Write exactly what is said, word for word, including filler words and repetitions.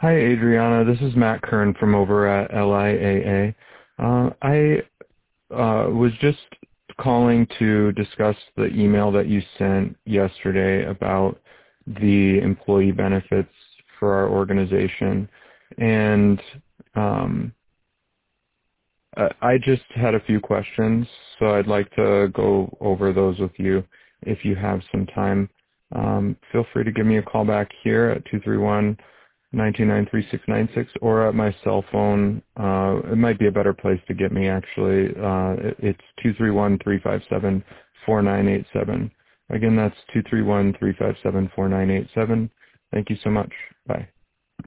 Hi, Adriana. This is Matt Kern from over at L I A A. Uh, I uh, was just calling to discuss the email that you sent yesterday about the employee benefits for our organization. And um, I I just had a few questions, so I'd like to go over those with you if you have some time. Um, feel free to give me a call back here at two three one, nine two nine, three six nine six or at my cell phone. Uh, it might be a better place to get me, actually. Uh, it- it's two three one, three five seven, four nine eight seven. Again, that's two three one, three five seven, four nine eight seven. Thank you so much. Bye.